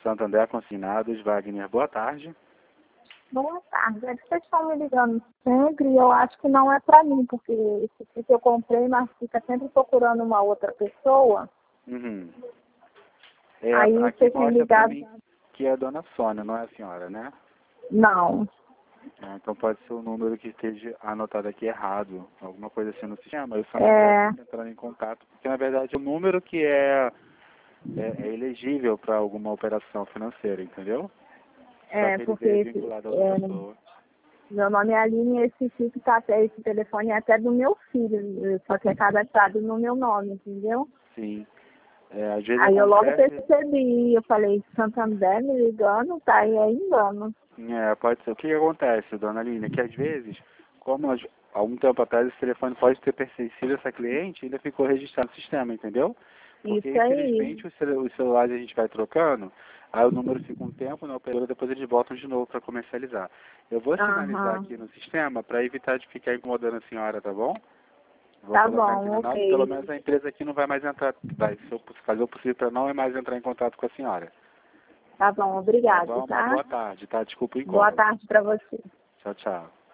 Santander Consignados, Wagner, boa tarde. Boa tarde. Vocês estão me ligando sempre e eu acho que não é para mim, porque esse que eu comprei, mas fica sempre procurando uma outra pessoa. Uhum. Aí Aqui vocês me mostra pra ligaram. mim que é a dona Sônia, não é a senhora, né? Não. Então pode ser o número que esteja anotado aqui errado, alguma coisa assim no sistema. Eu só É, não entrando em contato, porque na verdade é o número que é elegível para alguma operação financeira, entendeu? Só que ele porque veio vinculado a outra pessoa. meu nome é Aline e esse telefone é até do meu filho, só que é cadastrado no meu nome, entendeu? Sim. Às vezes Aí eu logo acontece, percebi, eu falei, Santander me ligando, tá aí é engano. pode ser. O que acontece, dona Aline, é que às vezes, como há um tempo atrás esse telefone pode ter pertencido a essa cliente, ainda ficou registrado no sistema, entendeu? Porque Isso aí. infelizmente os celulares a gente vai trocando, aí o número fica um tempo na operadora, depois eles voltam de novo para comercializar. Eu vou sinalizar Aham. aqui no sistema para evitar de ficar incomodando a senhora, tá bom? Vou Tá colocar aqui bom, no nome, pelo ok. menos a empresa aqui não vai mais entrar, fazer o possível para não mais entrar em contato com a senhora. Tá bom, Tá obrigado, bom? Uma tá? boa tarde, tá? Desculpa o Boa incômodo. tarde para você. Tchau, tchau.